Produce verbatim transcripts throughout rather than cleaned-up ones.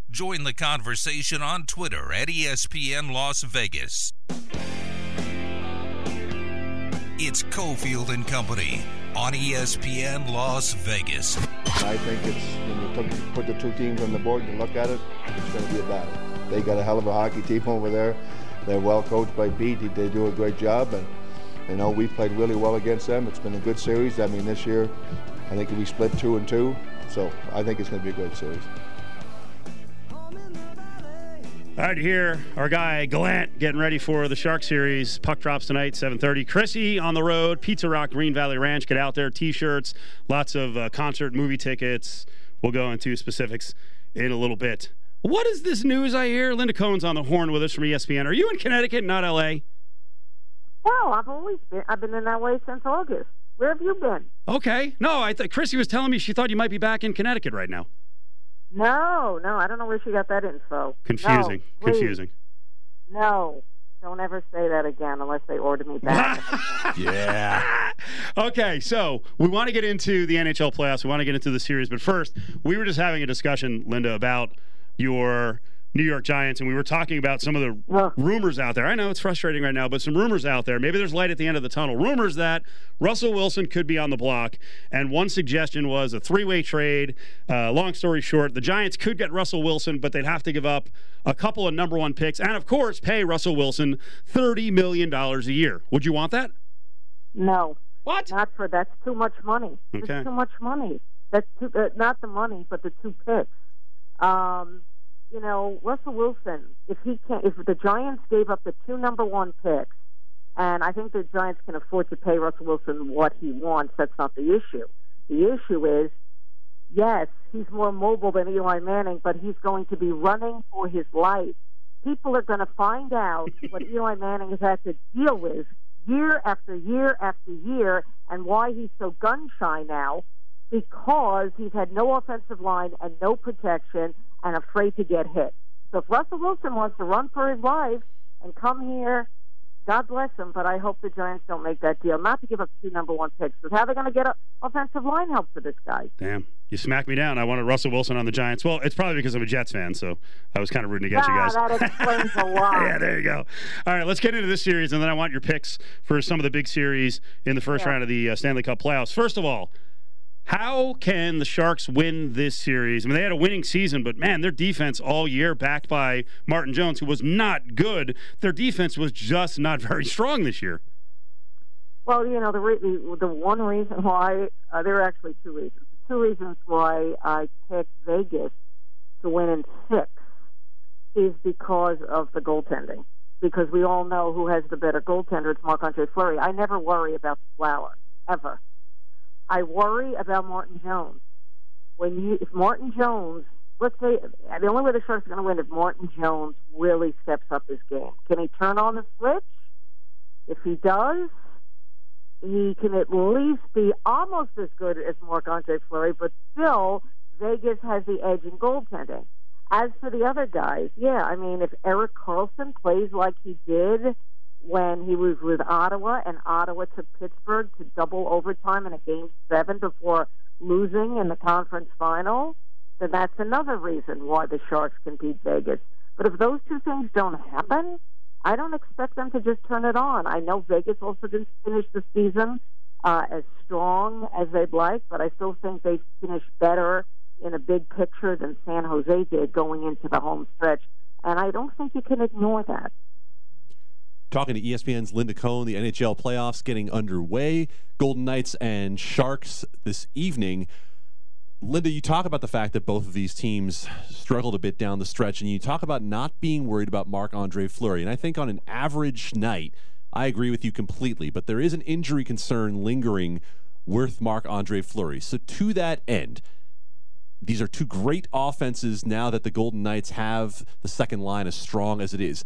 Join the conversation on Twitter at E S P N Las Vegas. It's Cofield and Company on E S P N Las Vegas. I think it's, when you put, put the two teams on the board and look at it, it's going to be a battle. They got a hell of a hockey team over there. They're well coached by Pete. They do a great job. And, you know, we played really well against them. It's been a good series. I mean, this year, I think we split two and two. So I think it's going to be a great series. All right, here, our guy Gallant getting ready for the Shark Series. Puck drops tonight, seven thirty. Chrissy on the road, Pizza Rock, Green Valley Ranch. Get out there, T-shirts, lots of uh, concert, movie tickets. We'll go into specifics in a little bit. What is this news I hear? Linda Cohn's on the horn with us from E S P N. Are you in Connecticut, not L A? Well, I've always been. I've been in L A since August. Where have you been? Okay. No, I thought Chrissy was telling me she thought you might be back in Connecticut right now. No, no, I don't know where she got that info. Confusing, no, confusing. No, don't ever say that again unless they order me back. Yeah. Okay, so we want to get into the N H L playoffs. We want to get into the series, but first, we were just having a discussion, Linda, about your New York Giants, and we were talking about some of the Ugh. rumors out there. I know it's frustrating right now, but some rumors out there. Maybe there's light at the end of the tunnel. Rumors that Russell Wilson could be on the block, and one suggestion was a three-way trade. Uh, long story short, the Giants could get Russell Wilson, but they'd have to give up a couple of number one picks and, of course, pay Russell Wilson thirty million dollars a year. Would you want that? No. What? Not for, that's too much money. Okay. That's too much money. That's too, uh, not the money, but the two picks. Um... You know, Russell Wilson, if he can, if the Giants gave up the two number one picks, and I think the Giants can afford to pay Russell Wilson what he wants, that's not the issue. The issue is, yes, he's more mobile than Eli Manning, but he's going to be running for his life. People are going to find out what Eli Manning has had to deal with year after year after year, and why he's so gun-shy now, because he's had no offensive line and no protection and afraid to get hit. So if Russell Wilson wants to run for his life and come here, God bless him, but I hope the Giants don't make that deal. Not to give up two number one picks, because how are they going to get a offensive line help for this guy? Damn. You smacked me down. I wanted Russell Wilson on the Giants. Well, it's probably because I'm a Jets fan, so I was kind of rooting against ah, you guys. That explains a lot. Yeah, there you go. All right, let's get into this series, and then I want your picks for some of the big series in the first yeah. round of the uh, Stanley Cup playoffs. First of all, how can the Sharks win this series? I mean, they had a winning season, but, man, their defense all year, backed by Martin Jones, who was not good, their defense was just not very strong this year. Well, you know, the re- the, the one reason why, uh, there are actually two reasons. The two reasons why I picked Vegas to win in six is because of the goaltending. Because we all know who has the better goaltender. It's Marc-Andre Fleury. I never worry about the flower, ever. I worry about Martin Jones. When you, if Martin Jones, let's say, the only way the Sharks are going to win is if Martin Jones really steps up his game. Can he turn on the switch? If he does, he can at least be almost as good as Marc-Andre Fleury, but still, Vegas has the edge in goaltending. As for the other guys, yeah, I mean, if Erik Karlsson plays like he did when he was with Ottawa, and Ottawa took Pittsburgh to double overtime in a game seven before losing in the conference final, then that's another reason why the Sharks can beat Vegas. But if those two things don't happen, I don't expect them to just turn it on. I know Vegas also didn't finish the season uh, as strong as they'd like, but I still think they finished better in a big picture than San Jose did going into the home stretch. And I don't think you can ignore that. Talking to E S P N's Linda Cohn, the N H L playoffs getting underway. Golden Knights and Sharks this evening. Linda, you talk about the fact that both of these teams struggled a bit down the stretch, and you talk about not being worried about Marc-Andre Fleury. And I think on an average night, I agree with you completely, but there is an injury concern lingering with Marc-Andre Fleury. So to that end, these are two great offenses now that the Golden Knights have the second line as strong as it is.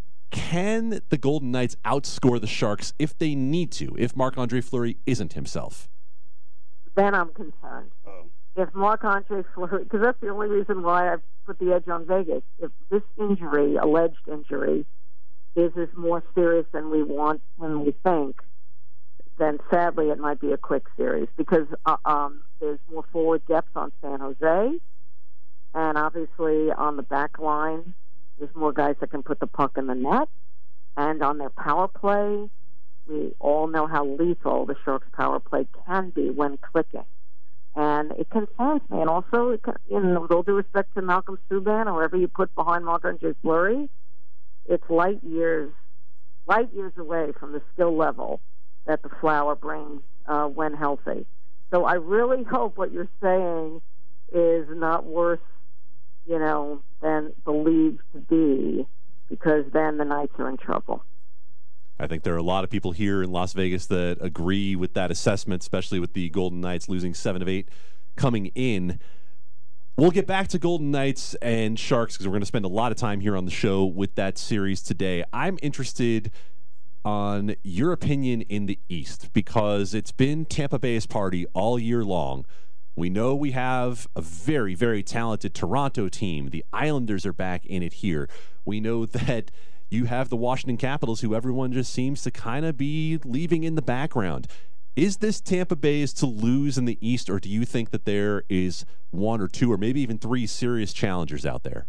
Can the Golden Knights outscore the Sharks if they need to, if Marc-Andre Fleury isn't himself? Then I'm concerned. Oh. If Marc-Andre Fleury, because that's the only reason why I put the edge on Vegas. If this injury, alleged injury, is is more serious than we want, than we think, then sadly it might be a quick series because uh, um, there's more forward depth on San Jose. And obviously on the back line, there's more guys that can put the puck in the net. And on their power play, we all know how lethal the Sharks' power play can be when clicking. And it concerns me. And also, it can, you know, with all due respect to Malcolm Subban or whoever you put behind Marc-Andre Fleury, it's light years, light years away from the skill level that the Flower brings uh, when healthy. So I really hope what you're saying is not worse, you know, than believed to be, because then the Knights are in trouble. I think there are a lot of people here in Las Vegas that agree with that assessment, especially with the Golden Knights losing seven of eight coming in. We'll get back to Golden Knights and Sharks because we're going to spend a lot of time here on the show with that series today. I'm interested on your opinion in the East because it's been Tampa Bay's party all year long. We know we have a very, very talented Toronto team. The Islanders are back in it here. We know that you have the Washington Capitals, who everyone just seems to kind of be leaving in the background. Is this Tampa Bay's to lose in the East, or do you think that there is one or two or maybe even three serious challengers out there?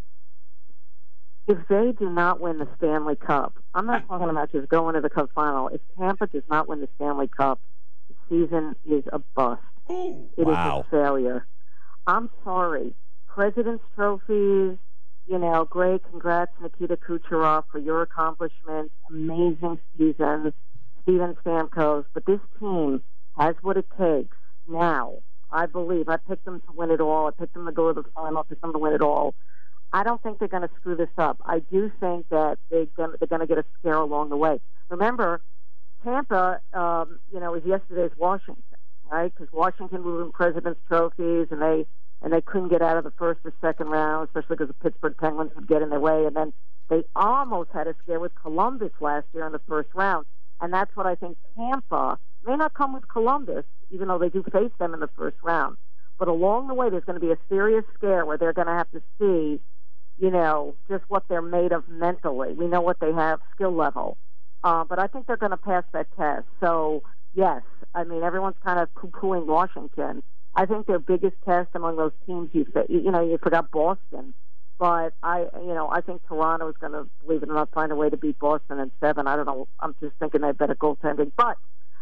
If they do not win the Stanley Cup, I'm not talking about just going to the Cup final. If Tampa does not win the Stanley Cup, the season is a bust. Ooh, it wow. is a failure. I'm sorry. President's trophies, you know, great. Congrats, Nikita Kucherov, for your accomplishments. Amazing season. Steven Stamkos. But this team has what it takes now. I believe. I picked them to win it all. I picked them to go to the final. I picked them to win it all. I don't think they're going to screw this up. I do think that they're going they're going to get a scare along the way. Remember, Tampa, um, you know, is yesterday's Washington, right? Because Washington was in President's trophies, and they and they couldn't get out of the first or second round, especially because the Pittsburgh Penguins would get in their way. And then they almost had a scare with Columbus last year in the first round. And that's what I think Tampa may not come with Columbus, even though they do face them in the first round. But along the way, there's going to be a serious scare where they're going to have to see, you know, just what they're made of mentally. We know what they have skill level. Uh, but I think they're going to pass that test. So, yes, I mean, everyone's kind of poo-pooing Washington. I think their biggest test among those teams, you you know, you forgot Boston. But, I, you know, I think Toronto is going to, believe it or not, find a way to beat Boston in seven. I don't know. I'm just thinking they have better goaltending. But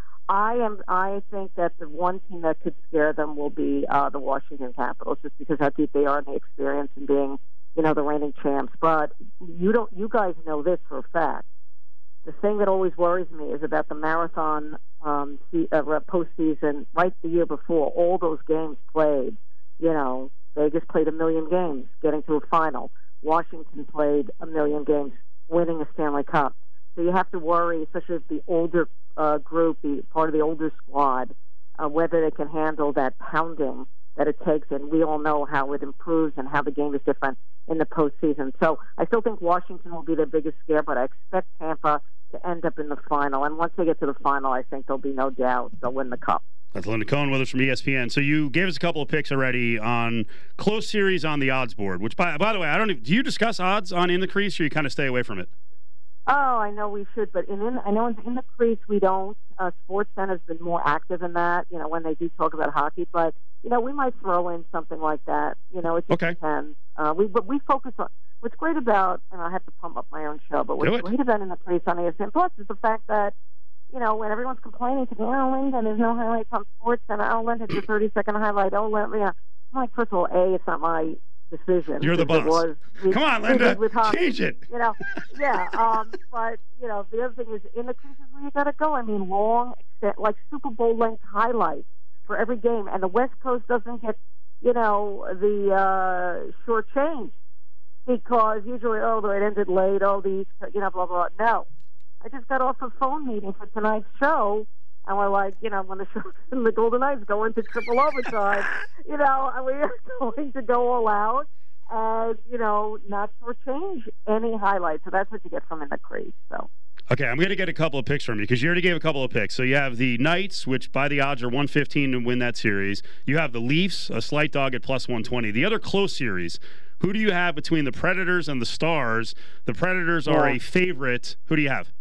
I am. I think that the one team that could scare them will be uh, the Washington Capitals, just because how deep they are in the experience and being, you know, the reigning champs. But you don't. You guys know this for a fact. The thing that always worries me is about the marathon um, uh, postseason. Right the year before, all those games played. You know, Vegas played a million games, getting to a final. Washington played a million games, winning a Stanley Cup. So you have to worry, especially if the older uh, group, the part of the older squad, uh, whether they can handle that pounding that it takes. And we all know how it improves and how the game is different in the postseason. So I still think Washington will be their biggest scare, but I expect Tampa to end up in the final. And once they get to the final, I think there'll be no doubt they'll win the Cup. That's Linda Cohn with us from E S P N. So you gave us a couple of picks already on close series on the odds board, which, by, by the way, I don't. Do you discuss odds on In the Crease, or you kind of stay away from it? Oh, I know we should, but in, in I know in, in the Crease we don't. Uh, SportsCenter has been more active in that, you know, when they do talk about hockey. But you know, we might throw in something like that. You know, it just okay. depends. Uh, we but we focus on what's great about, and I have to pump up my own show, but what's great about In the Crease on E S P N Plus is the fact that, you know, when everyone's complaining to me, oh, Linda, there's no highlights on SportsCenter. Oh, Linda, it's a thirty-second highlight. Oh, Linda, you know. I'm like, first of all, A, it's not my decision. You're the boss. Was, we, Come on, Linda, with change it. You know, yeah. Um, but, you know, the other thing is, In the Crease is where you got to go. I mean, long, like Super Bowl-length highlights for every game. And the West Coast doesn't get, you know, the uh, short change because usually, oh, it ended late, oh, the, you know, blah, blah, blah. No. I just got off a phone meeting for tonight's show, and we're like, you know, when the show and the Golden Knights go into triple overtime, you know, and we are going to go all out and, you know, not shortchange any highlights. So that's what you get from In the Crease. So. Okay, I'm going to get a couple of picks from you because you already gave a couple of picks. So you have the Knights, which by the odds are one fifteen to win that series. You have the Leafs, a slight dog at plus one twenty. The other close series, who do you have between the Predators and the Stars? The Predators are yeah. a favorite. Who do you have?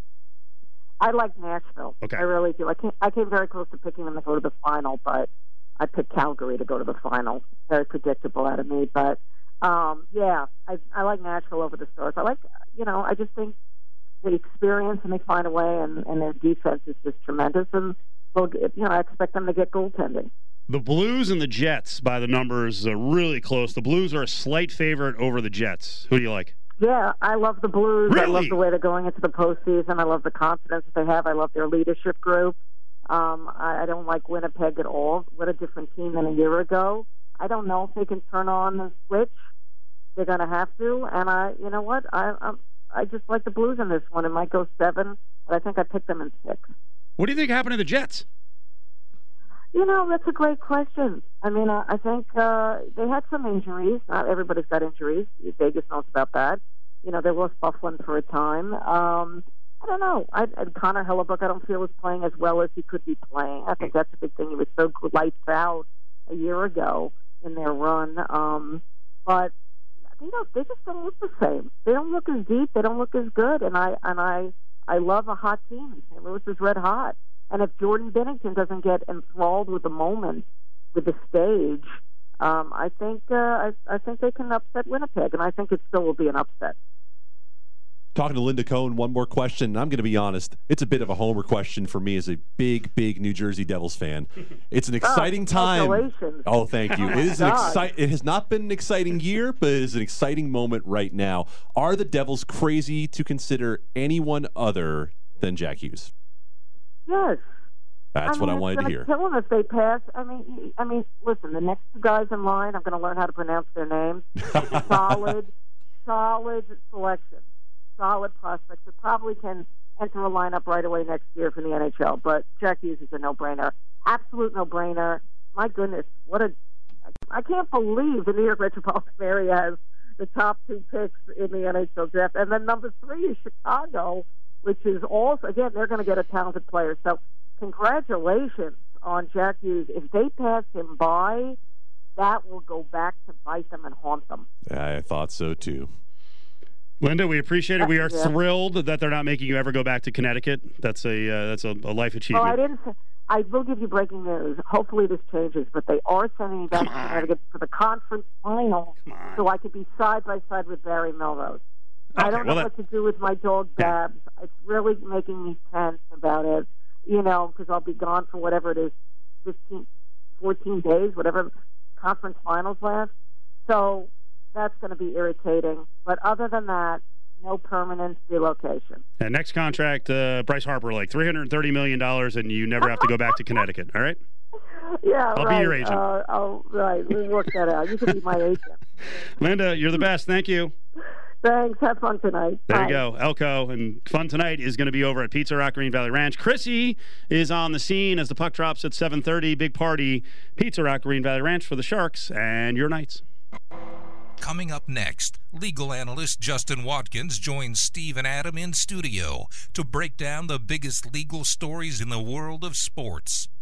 I like Nashville. Okay. I really do. I came, I came very close to picking them to go to the final, but I picked Calgary to go to the final. Very predictable out of me. But Um, yeah, I, I like Nashville over the Stars. I like, you know, I just think the experience and they find a way, and, and their defense is just tremendous. And well, you know, I expect them to get goaltending. The Blues and the Jets, by the numbers, are really close. The Blues are a slight favorite over the Jets. Who do you like? Yeah, I love the Blues. Really? I love the way they're going into the postseason. I love the confidence that they have. I love their leadership group. Um, I, I don't like Winnipeg at all. What a different team than a year ago. I don't know if they can turn on the switch. They're going to have to. And I, you know what? I, I, I just like the Blues in this one. It might go seven, but I think I picked them in six. What do you think happened to the Jets? You know, that's a great question. I mean, I, I think uh, they had some injuries. Not everybody's got injuries. Vegas knows about that. You know, they lost Bufflin for a time. Um, I don't know. I, and Connor Hellebuck, I don't feel is playing as well as he could be playing. I think that's a big thing. He was so lights out a year ago in their run. Um, but you know, they just don't look the same. They don't look as deep. They don't look as good. And I and I I love a hot team. Saint Louis is red hot. And if Jordan Binnington doesn't get enthralled with the moment, with the stage, um, I think uh, I, I think they can upset Winnipeg, and I think it still will be an upset. Talking to Linda Cohn, one more question. I'm going to be honest. It's a bit of a homer question for me as a big, big New Jersey Devils fan. It's an exciting oh, time. Congratulations. Oh, thank you. Oh it is an God. exci- It has not been an exciting year, but it is an exciting moment right now. Are the Devils crazy to consider anyone other than Jack Hughes? Yes. That's I mean, what I wanted to it's hear. Kill them if they pass. I mean, I mean, listen. The next two guys in line, I'm going to learn how to pronounce their names. solid, solid selection, solid prospects that probably can enter a lineup right away next year for the N H L. But Jack Hughes is a no-brainer, absolute no-brainer. My goodness, what a! I can't believe the New York Metropolitan area has the top two picks in the N H L draft, and then number three is Chicago, which is also again they're going to get a talented player. So. Congratulations on Jack Hughes. If they pass him by, that will go back to bite them and haunt them. I thought so, too. Linda, we appreciate it. We are Yeah. thrilled that they're not making you ever go back to Connecticut. That's a uh, that's a, a life Oh, achievement. I didn't. Say, I will give you breaking news. Hopefully this changes, but they are sending me back to Connecticut for the conference final, so I could be side by side with Barry Melrose. Okay, I don't well, know that- what to do with my dog Babs. Yeah. It's really making me tense about it. You know, because I'll be gone for whatever it is, fifteen, fourteen days, whatever conference finals last. So that's going to be irritating. But other than that, no permanent relocation. And next contract, uh, Bryce Harper, like three hundred thirty million dollars, and you never have to go back to Connecticut, all right? Yeah, I'll right. be your agent. Uh, I'll, right, we'll work that out. You can be my agent. Linda, you're the best. Thank you. Thanks. Have fun tonight. There Bye. you go. Elko. And fun tonight is going to be over at Pizza Rock Green Valley Ranch. Chrissy is on the scene as the puck drops at seven thirty. Big party. Pizza Rock Green Valley Ranch for the Sharks and your Knights. Coming up next, legal analyst Justin Watkins joins Steve and Adam in studio to break down the biggest legal stories in the world of sports.